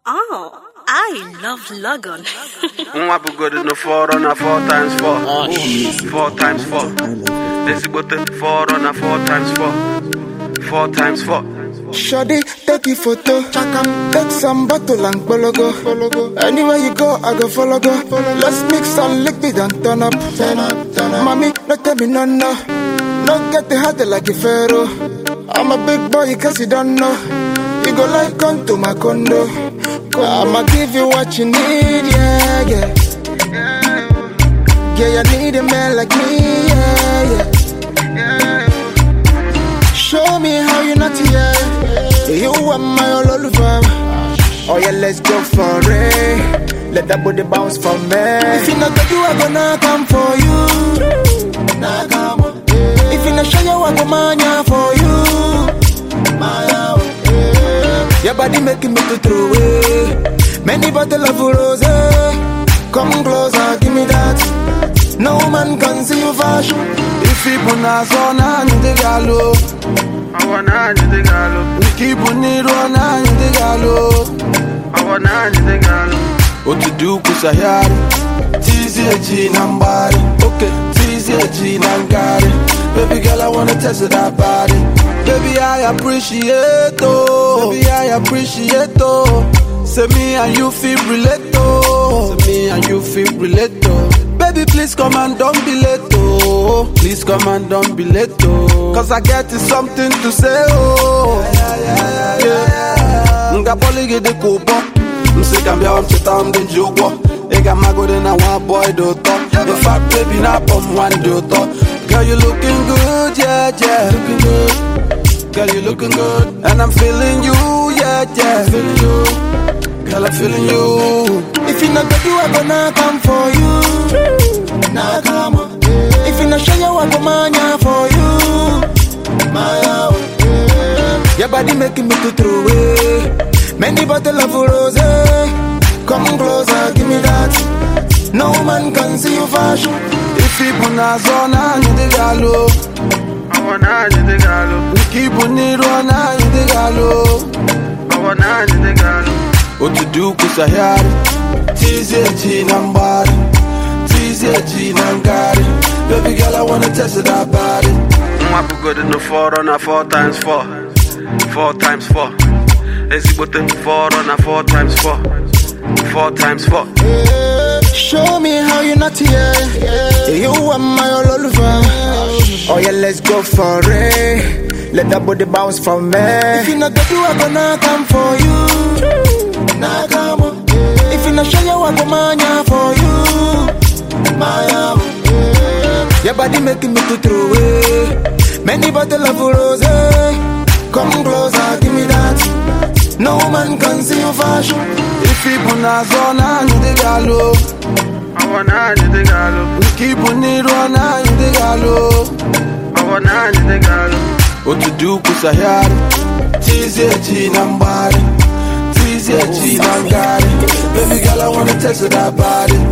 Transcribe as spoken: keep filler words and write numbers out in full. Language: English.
Oh, I love Logan. One be good in the four on a four times four. Oh, shit. Four times four. This is what the four on a four times four. Four times four. Shawty, take a photo. Take some bottle and bologo. Anywhere you go, I go follow go. Let's mix some liquid and turn up. Turn up, turn up. Mommy, no tell me no no. No get the heart like a pharaoh. I'm a big boy, cause you don't know. You go like come to my condo. I'ma give you what you need, yeah, yeah. Yeah, you need a man like me, yeah, yeah. Show me how you not here. You want my all over. Oh yeah, let's go for it. Let that body bounce for me. If you not do, I'm gonna come for you. Nah, come on. If you not show you, I'm gonna for you. My your body making me to throw away many bottles of rose. Come closer, give me that. No man can see you fashion. If people not so na ni de galo, I wanna ni de galo. keep on it on na ni de galo. I wanna ni de galo. What to do kusayari? Tizi eji nambari. Okay, tizi eji nangari. Baby girl, I wanna test that body. Baby, I appreciate oh. Baby, I appreciate oh. Say me and you feel relate oh. Say me and you feel relate oh. Baby, please come and don't be late oh. Please come and don't be late oh. Cause I get something to say oh. Yeah, yeah, yeah, yeah. Nga poli get the coupon. Mse kambia wa mcheta mde njugo. Ega mago de na one boy do top. In fact, baby, na pom one do top. Girl, you looking good, yeah, yeah. Looking good. Girl, you looking good. And I'm feeling you, yeah, yeah. Feeling you. Girl, I'm feeling you. If you not do, I'm gonna come for you. Nah, come on. If you not show you, I'm gonna for you. My your body making me to throw away many bottles of rose. Come closer, give me that. No man can see you fashion. If people not so na ni de galo, I wanna ni de galo. keep on it on na ni de galo. I wanna ni de galo. What to do kusayari? Tizi eji nambari. Tizi eji nangari. Baby girl, I wanna test that body. One be good in the four on a four times four. Four times four. This is what the four on a four times four. Four times four. Show me how you not here. You want my all over. Oh yeah, let's go for it. Let that body bounce for me. If you not do, I'm gonna come for you. Nah, come on. If you not show you, I'm gonna for you. My your body making me to throw away many bottles of rose. Come closer, give me that. No man can see you fashion. If people not so na ni de galo, I wanna ni de galo. keep on it on na ni de galo. I wanna ni de galo. What to do kusayari? Tizi eji nambari. Tizi eji nangari. Baby girl, I wanna test that body.